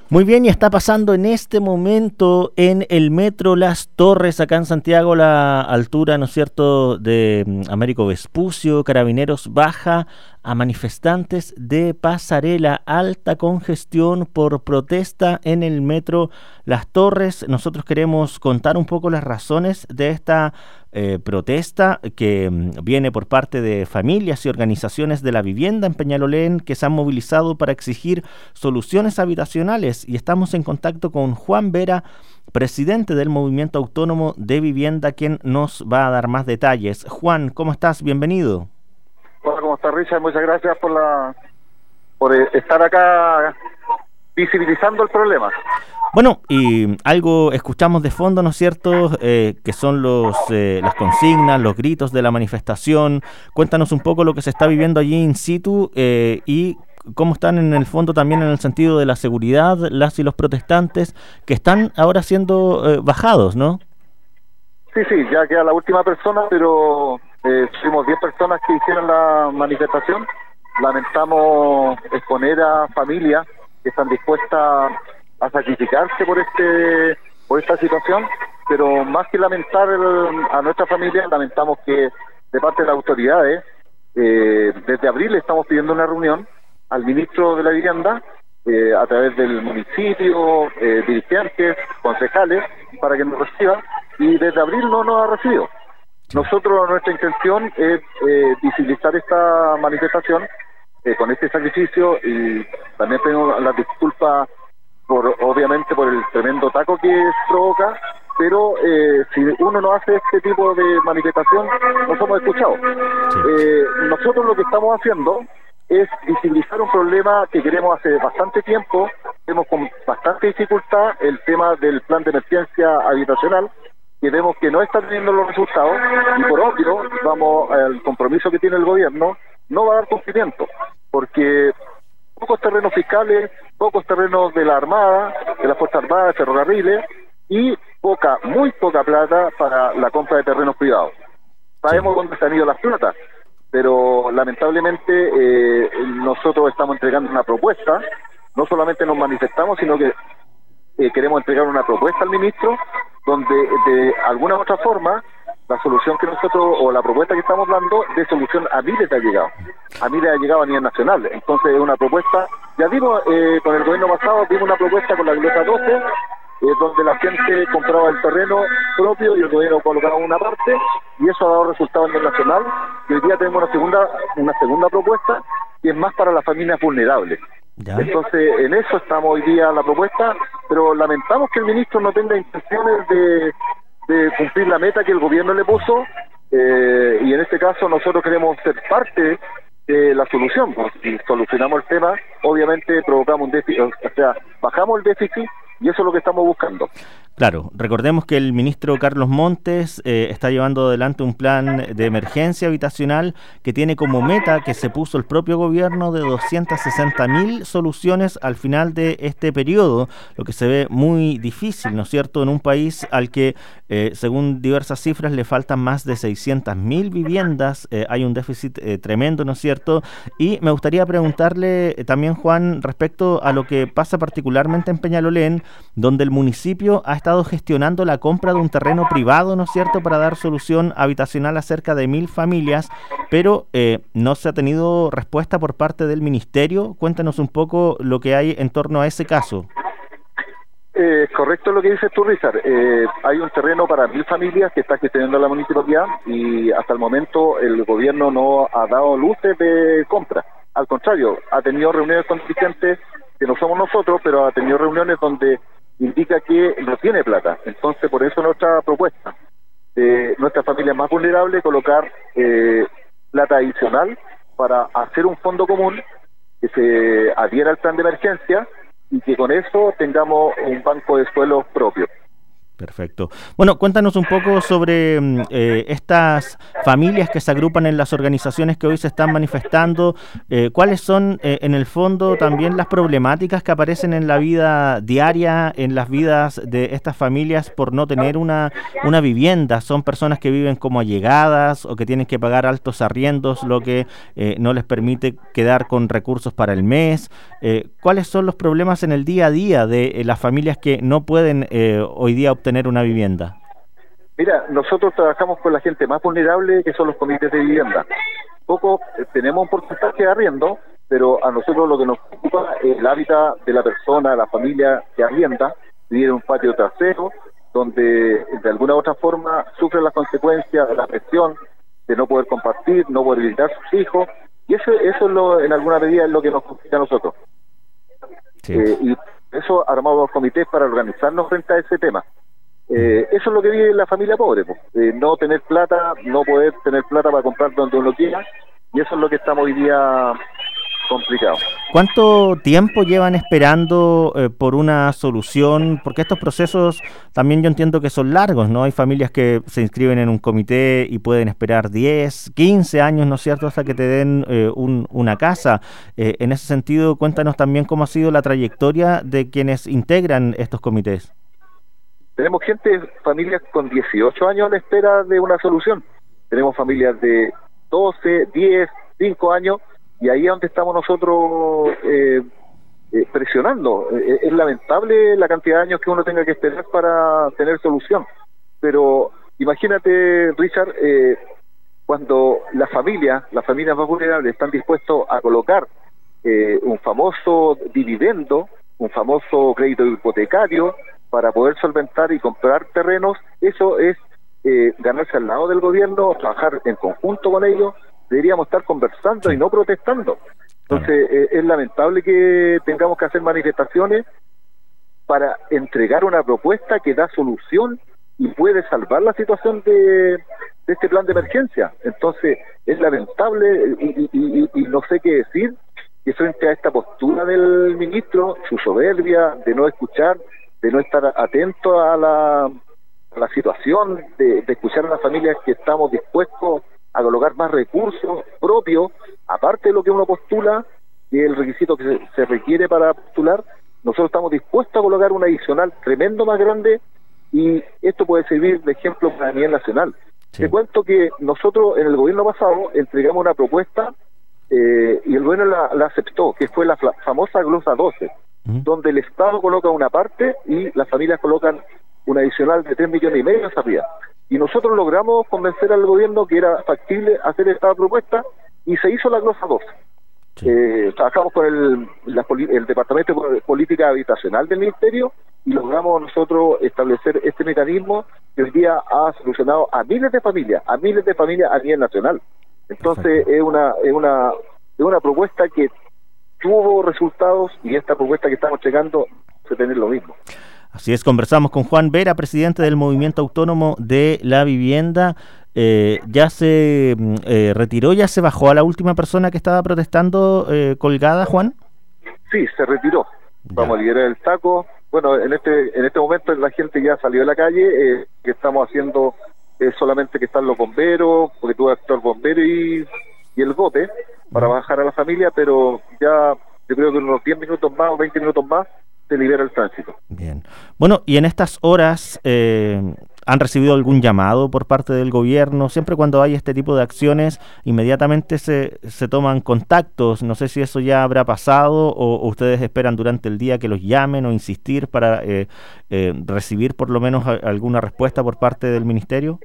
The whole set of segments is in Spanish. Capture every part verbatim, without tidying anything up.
Muy bien, y está pasando en este momento en el metro Las Torres, acá en Santiago, la altura, ¿no es cierto?, de mm, Américo Vespucio. Carabineros baja a manifestantes de Pasarela, alta congestión por protesta en el metro Las Torres. Nosotros queremos contar un poco las razones de esta eh, protesta que mm, viene por parte de familias y organizaciones de la vivienda en Peñalolén que se han movilizado para exigir soluciones habitacionales. Y estamos en contacto con Juan Vera, presidente del Movimiento Autónomo de Vivienda, quien nos va a dar más detalles. Juan, ¿cómo estás? Bienvenido. Hola, ¿cómo estás, Richard? Muchas gracias por la por estar acá visibilizando el problema. Bueno, y algo escuchamos de fondo, ¿no es cierto?, eh, que son los eh, las consignas, los gritos de la manifestación. Cuéntanos un poco lo que se está viviendo allí in situ eh, y cómo están en el fondo también en el sentido de la seguridad las y los protestantes que están ahora siendo eh, bajados, ¿no? Sí, sí, ya queda la última persona, pero eh, fuimos diez personas que hicieron la manifestación. Lamentamos exponer a familias que están dispuestas a sacrificarse por este por esta situación, pero más que lamentar el, a nuestra familia, lamentamos que de parte de las autoridades, eh, desde abril estamos pidiendo una reunión al ministro de la Vivienda, eh, a través del municipio, eh, dirigentes, concejales, para que nos reciba, y desde abril no nos ha recibido. Nosotros, nuestra intención es eh, visibilizar esta manifestación eh, con este sacrificio, y también tengo las disculpas por, obviamente, por el tremendo taco que provoca, pero eh, si uno no hace este tipo de manifestación, no somos escuchados. Sí. Eh, nosotros lo que estamos haciendo es visibilizar un problema que queremos hace bastante tiempo. Vemos con bastante dificultad el tema del plan de emergencia habitacional, que vemos que no está teniendo los resultados, y por obvio, vamos al compromiso que tiene el gobierno, no va a dar cumplimiento, porque pocos terrenos fiscales, pocos terrenos de la Armada, de las Fuerzas Armadas, ferrocarriles, y poca, muy poca plata para la compra de terrenos privados. Sabemos sí. dónde se han ido las platas, pero lamentablemente eh, nosotros estamos entregando una propuesta. No solamente nos manifestamos, sino que eh, queremos entregar una propuesta al ministro, donde de alguna u otra forma la solución que nosotros, o la propuesta que estamos dando, de solución a miles de allegados, a miles de allegados a nivel nacional. Entonces es una propuesta, ya dimos eh, con el gobierno pasado, dimos una propuesta con la glota doce, Eh, donde la gente compraba el terreno propio y el gobierno colocaba una parte, y eso ha dado resultados en el nacional. Y hoy día tenemos una segunda una segunda propuesta que es más para las familias vulnerables. ¿Ya? Entonces en eso estamos hoy día la propuesta, pero lamentamos que el ministro no tenga intenciones de, de cumplir la meta que el gobierno le puso, eh, y en este caso nosotros queremos ser parte de la solución. Pues, si solucionamos el tema, obviamente provocamos un déficit, o sea, bajamos el déficit, y eso es lo que estamos buscando. Claro, recordemos que el ministro Carlos Montes eh, está llevando adelante un plan de emergencia habitacional que tiene como meta, que se puso el propio gobierno, de doscientas sesenta mil soluciones al final de este periodo, lo que se ve muy difícil, ¿no es cierto?, en un país al que, eh, según diversas cifras, le faltan más de seiscientas mil viviendas. Eh, hay un déficit eh, tremendo, ¿no es cierto? Y me gustaría preguntarle eh, también, Juan, respecto a lo que pasa particularmente en Peñalolén, donde el municipio ha estado gestionando la compra de un terreno privado, ¿no es cierto?, para dar solución habitacional a cerca de mil familias, pero eh, no se ha tenido respuesta por parte del ministerio. Cuéntanos un poco lo que hay en torno a ese caso. Eh, correcto lo que dices tú, Richard. Eh, hay un terreno para mil familias que está gestionando la municipalidad, y hasta el momento el gobierno no ha dado luces de compra. Al contrario, ha tenido reuniones con dirigentes que no somos nosotros, pero ha tenido reuniones donde indica que no tiene plata. Entonces, por eso nuestra propuesta de nuestras familias más vulnerables, colocar eh, plata adicional para hacer un fondo común que se adhiera al plan de emergencia, y que con eso tengamos un banco de suelos propio. Perfecto. Bueno, cuéntanos un poco sobre eh, estas familias que se agrupan en las organizaciones que hoy se están manifestando. Eh, ¿Cuáles son, eh, en el fondo, también las problemáticas que aparecen en la vida diaria, en las vidas de estas familias por no tener una, una vivienda? ¿Son personas que viven como allegadas o que tienen que pagar altos arriendos, lo que eh, no les permite quedar con recursos para el mes? Eh, ¿Cuáles son los problemas en el día a día de eh, las familias que no pueden eh, hoy día obtener tener una vivienda? Mira, nosotros trabajamos con la gente más vulnerable, que son los comités de vivienda. Poco eh, tenemos un porcentaje de arriendo, pero a nosotros lo que nos preocupa es el hábitat de la persona, la familia que arrienda, vivir en un patio trasero, donde de alguna u otra forma sufre las consecuencias de la presión, de no poder compartir, no poder visitar a sus hijos, y eso, eso es lo, en alguna medida es lo que nos complica a nosotros. Sí. Eh, y eso armamos los comités para organizarnos frente a ese tema. Eh, eso es lo que vive la familia pobre, pues. eh, no tener plata, no poder tener plata para comprar donde uno quiera, y eso es lo que estamos hoy día complicado. ¿Cuánto tiempo llevan esperando eh, por una solución? Porque estos procesos también yo entiendo que son largos, ¿no? Hay familias que se inscriben en un comité y pueden esperar diez, quince años, ¿no es cierto?, hasta que te den eh, un, una casa. Eh, en ese sentido, cuéntanos también cómo ha sido la trayectoria de quienes integran estos comités. Tenemos gente, familias con dieciocho años a la espera de una solución. Tenemos familias de doce, diez, cinco años, y ahí es donde estamos nosotros eh, eh, presionando. Eh, es lamentable la cantidad de años que uno tenga que esperar para tener solución. Pero imagínate, Richard, eh, cuando las familias, las familias más vulnerables están dispuestos a colocar eh, un famoso dividendo, un famoso crédito hipotecario, para poder solventar y comprar terrenos, eso es eh, ganarse al lado del gobierno, trabajar en conjunto con ellos. Deberíamos estar conversando, sí, y no protestando. Entonces, eh, es lamentable que tengamos que hacer manifestaciones para entregar una propuesta que da solución y puede salvar la situación de, de este plan de emergencia. Entonces, es lamentable y, y, y, y no sé qué decir, que frente a esta postura del ministro, su soberbia de no escuchar, de no estar atento a la, a la situación, de, de escuchar a las familias que estamos dispuestos a colocar más recursos propios, aparte de lo que uno postula, que es el requisito que se, se requiere para postular. Nosotros estamos dispuestos a colocar un adicional tremendo más grande, y esto puede servir de ejemplo para a nivel nacional. Sí. Te cuento que nosotros en el gobierno pasado entregamos una propuesta eh, y el gobierno la, la aceptó, que fue la famosa glosa doce, donde el Estado coloca una parte y las familias colocan un adicional de tres millones y medio hacia arriba. Y nosotros logramos convencer al gobierno que era factible hacer esta propuesta, y se hizo la glosa doce. Sí. Eh, trabajamos con el, la, el Departamento de Política Habitacional del Ministerio y logramos nosotros establecer este mecanismo que hoy día ha solucionado a miles de familias, a miles de familias a nivel nacional. Entonces es una, es una, es una propuesta que tuvo resultados, y esta propuesta que estamos llegando se tener lo mismo. Así es, conversamos con Juan Vera, presidente del Movimiento Autónomo de la Vivienda. Eh, ¿Ya se eh, retiró, ya se bajó a la última persona que estaba protestando eh, colgada, Juan? Sí, se retiró. Ya. Vamos a liberar el saco. Bueno, en este en este momento la gente ya salió de la calle. Eh, que estamos haciendo es solamente que están los bomberos, porque tuvo que actuar bombero y, y el bote para bajar a la familia, pero ya yo creo que en unos diez minutos más o veinte minutos más se libera el tránsito. Bien. Bueno, y en estas horas, eh, ¿han recibido algún llamado por parte del gobierno? Siempre cuando hay este tipo de acciones, inmediatamente se, se toman contactos. No sé si eso ya habrá pasado o, o ustedes esperan durante el día que los llamen o insistir para eh, eh, recibir por lo menos a, alguna respuesta por parte del ministerio.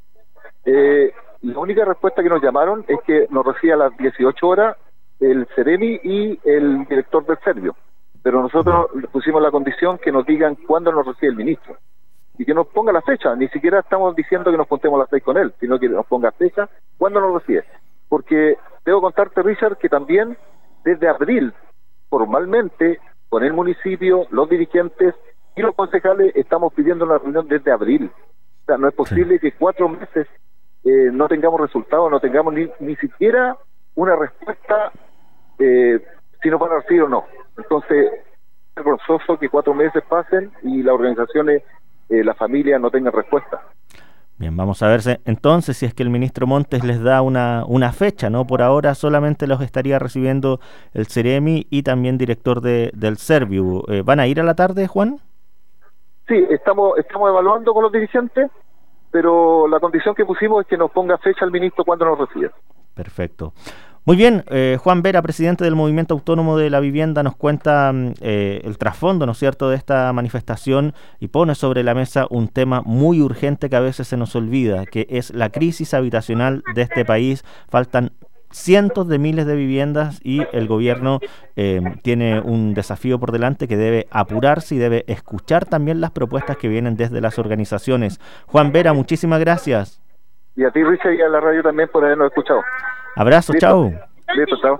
Eh, la única respuesta que nos llamaron es que nos recibe a las dieciocho horas el Ceremi y el director del Servio. Pero nosotros le pusimos la condición que nos digan cuándo nos recibe el ministro y que nos ponga la fecha. Ni siquiera estamos diciendo que nos contemos las seis con él, sino que nos ponga fecha cuándo nos recibe. Porque debo contarte, Richard, que también desde abril, formalmente, con el municipio, los dirigentes y los concejales estamos pidiendo una reunión desde abril. O sea, no es posible sí. que cuatro meses eh, no tengamos resultados, no tengamos ni, ni siquiera una respuesta eh, si nos van a recibir o no. Entonces, es vergonzoso que cuatro meses pasen y las organizaciones eh, las familias no tengan respuesta. Bien, vamos a ver si, entonces si es que el ministro Montes les da una, una fecha, ¿no? Por ahora solamente los estaría recibiendo el Ceremi y también director de, del Serviu. Eh, ¿Van a ir a la tarde, Juan? Sí, estamos, estamos evaluando con los dirigentes, pero la condición que pusimos es que nos ponga fecha el ministro cuando nos reciba. Perfecto. Muy bien, eh, Juan Vera, presidente del Movimiento Autónomo de la Vivienda, nos cuenta eh, el trasfondo, ¿no es cierto?, de esta manifestación y pone sobre la mesa un tema muy urgente que a veces se nos olvida, que es la crisis habitacional de este país. Faltan cientos de miles de viviendas y el gobierno eh, tiene un desafío por delante que debe apurarse y debe escuchar también las propuestas que vienen desde las organizaciones. Juan Vera, muchísimas gracias. Y a ti, Richard, y a la radio también por habernos escuchado. Abrazo, Listo. chao. Listo, chao.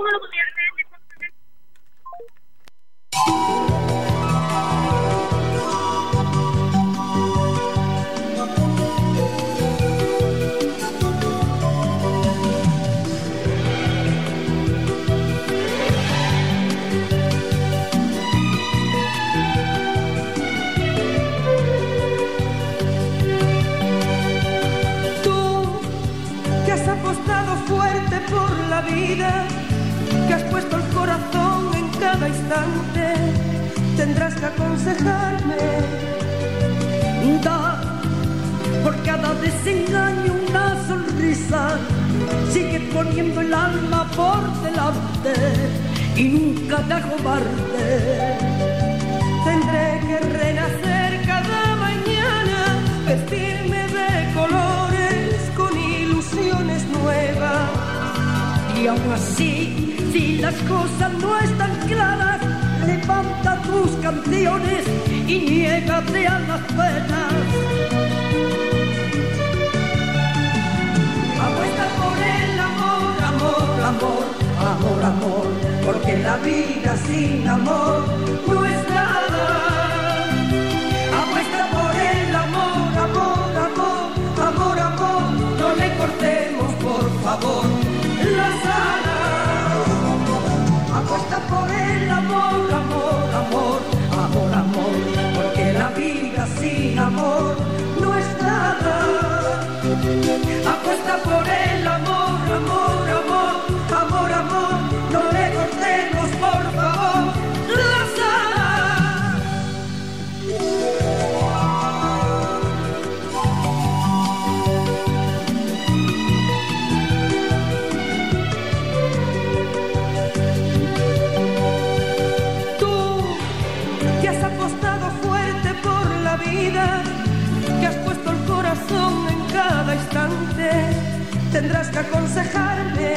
Que has puesto el corazón en cada instante, tendrás que aconsejarme. Da por cada desengaño una sonrisa, sigue poniendo el alma por delante y nunca te acobardes. Tendré que renacer cada mañana, vestirme de colores con ilusiones nuevas. Y aún así, si las cosas no están claras, levanta tus canciones y niégate a las penas. Apuesta por el amor, amor, amor, amor, amor, porque la vida sin amor no es nada. Apuesta por el amor, amor, amor, amor, amor, no le cortemos, por favor, las alas. Apuesta por el amor, amor, amor, amor, amor, porque la vida sin amor no es nada. Apuesta por el amor, amor, amor, amor, amor, no le cortemos, por favor, las alas. Que has puesto el corazón en cada instante, tendrás que aconsejarme.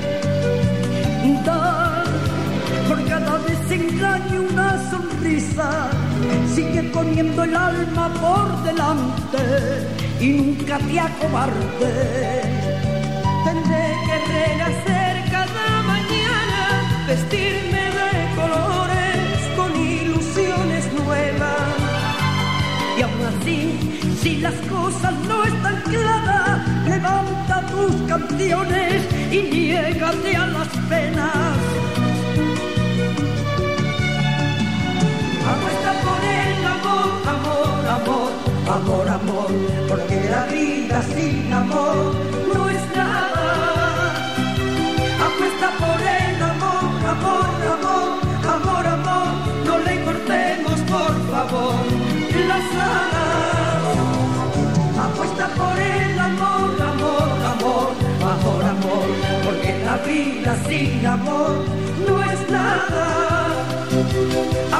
Dar por cada desengaño una sonrisa, sigue poniendo el alma por delante y nunca te acobardes. Tendré que renacer cada mañana, vestirme de colores con ilusiones nuevas. Y aún así, si las cosas no están claras, levanta tus canciones y niégate a las penas. Apuesta por el amor, amor, amor, amor, amor, porque la vida sin amor no es nada. Apuesta por el amor, amor, amor, amor, amor, no le cortemos, por favor, las alas. Apuesta por el amor, amor, amor, amor, amor, porque la vida sin amor no es nada.